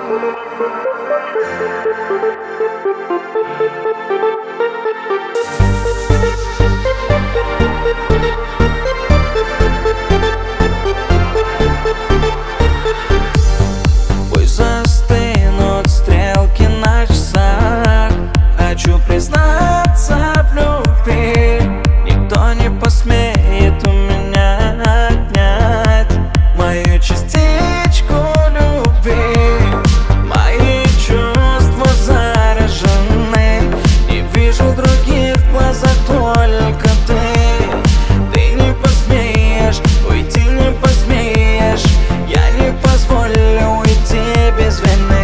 Пусть застынут стрелки на часах. Хочу признаться в любви. Никто не посмеет у меня отнять мою частичку любви. Мои чувства заражены. Не вижу других в глазах, только ты. Ты не посмеешь уйти, не посмеешь. Я не позволю уйти без вины.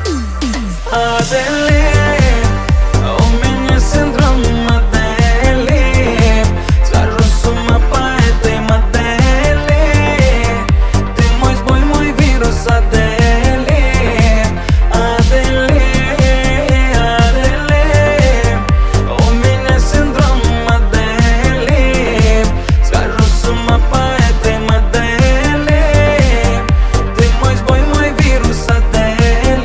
Адель, у меня синдром модели. Схожу с ума по этой модели. Ты мой сбой, мой вирус, Адель. Адель, Адель, у меня синдром модели. Схожу с ума по этой модели. Ты мой сбой, мой вирус, Адель.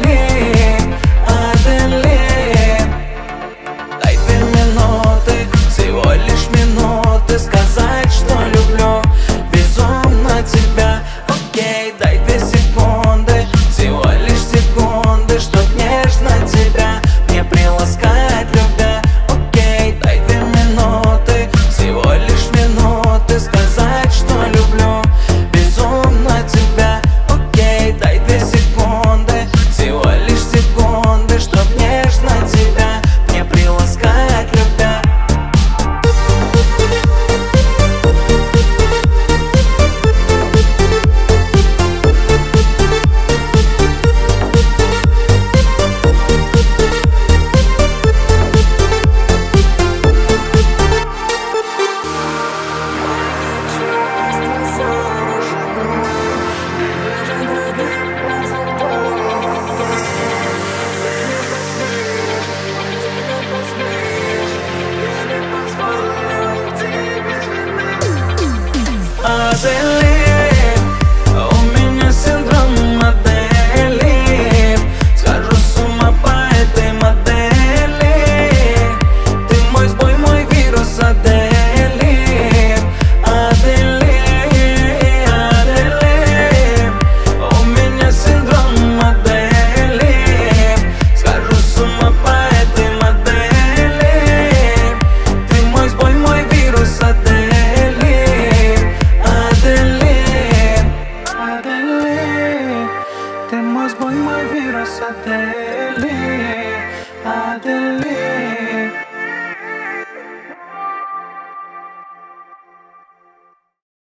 Дай 2 минуты, всего лишь минуты, сказать, что люблю безумно тебя. Окей, дай 2 секунды, всего лишь секунды, чтоб нежно тебя мне приласкать, любя. Окей, дай 2 минуты, всего лишь минуты, сказать, что люблю безумно тебя. Окей, дай 2 секунды, всего лишь секунды, чтоб нежно тебя мне приласкать, любя. Адель, у меня синдром модели. Схожу с ума по этой модели. Ты мой сбой, мой вирус, Адель. Адель, Адель, у меня синдром модели. Схожу с ума по этой модели. Ты мой сбой, мой вирус, Адель. Ты мой сбой, мой вирус, Адель, Адель.